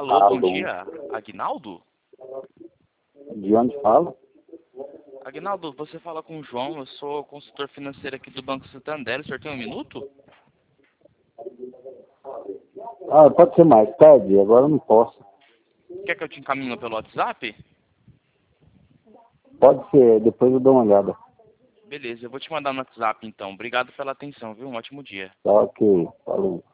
Alô, bom Alô. dia. Aguinaldo? De onde fala? Aguinaldo, você fala com o João, eu sou consultor financeiro aqui do Banco Santander. O senhor tem um minuto? Ah, pode ser mais tarde, agora eu não posso. Quer que eu te encaminhe pelo WhatsApp? Pode ser, depois eu dou uma olhada. Beleza, eu vou te mandar no WhatsApp então. Obrigado pela atenção, viu? Um ótimo dia. Tá ok, falou.